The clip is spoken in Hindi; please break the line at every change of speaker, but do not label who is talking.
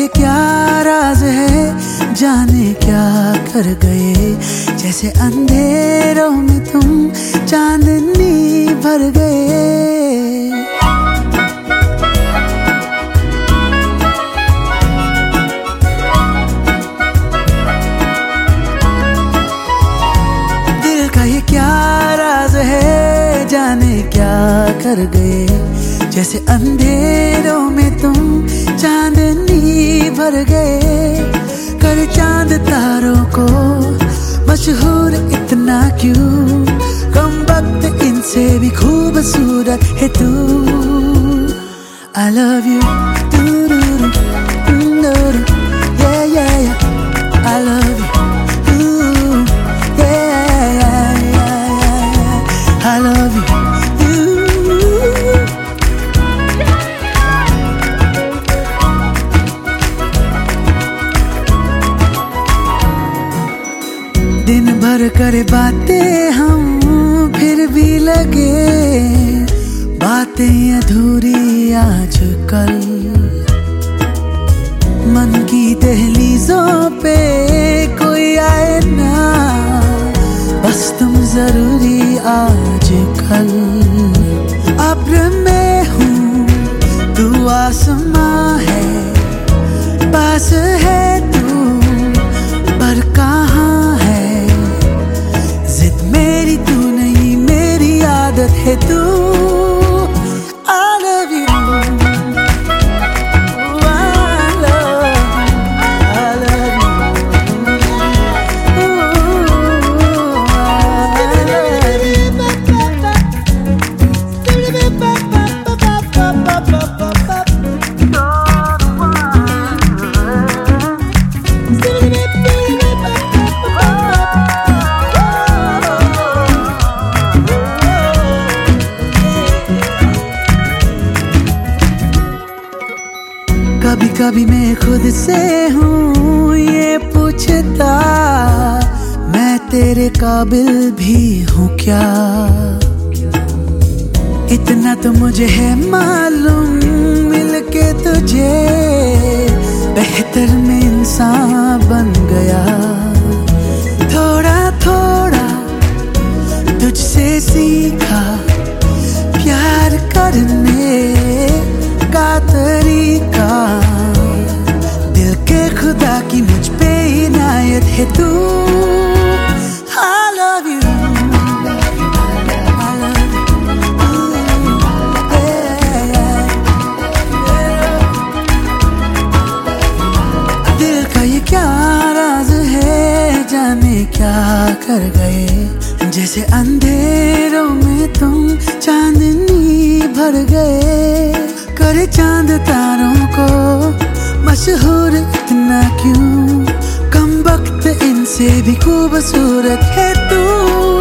ये क्या राज है, जाने क्या कर गए। जैसे अंधेरों में तुम चांदनी भर गए। दिल का ये क्या राज है, जाने क्या कर गए। जैसे अंधेरों में तुम चांदनी भर गए। कर चांद तारों को मशहूर इतना क्यों, कम वक्त इनसे भी खूबसूरत है तू। I love you, yeah yeah yeah, I love you, yeah yeah yeah, I love you. दिन भर करे बातें हम, फिर भी लगे बातें अधूरी आजकल। मन की दहलीजों पे कोई आए ना, बस तुम जरूरी आजकल। अब्र में हूँ तू आसमां है, पास है तू पर कहाँ है। मेरी तू नहीं, मेरी आदत है तू। I love you, I love you, कभी कभी मैं खुद से हूँ ये पूछता, मैं तेरे काबिल भी हूँ क्या। इतना तो मुझे है मालूम, मिलके तुझे बेहतर में इंसान बन गया। थोड़ा थोड़ा तुझसे सीखा प्यार करने का तरीका। दिल के खुदा की मुझ पे इनायत है तू। I love you, I love you, yeah, yeah. दिल का ये क्या राज है, जाने क्या कर गए। जैसे अंधेरों में तुम चांदनी भर गए। करे चांद तारों को मशहूर इतना क्यों, कम वक्त इनसे भी खूबसूरत है तू।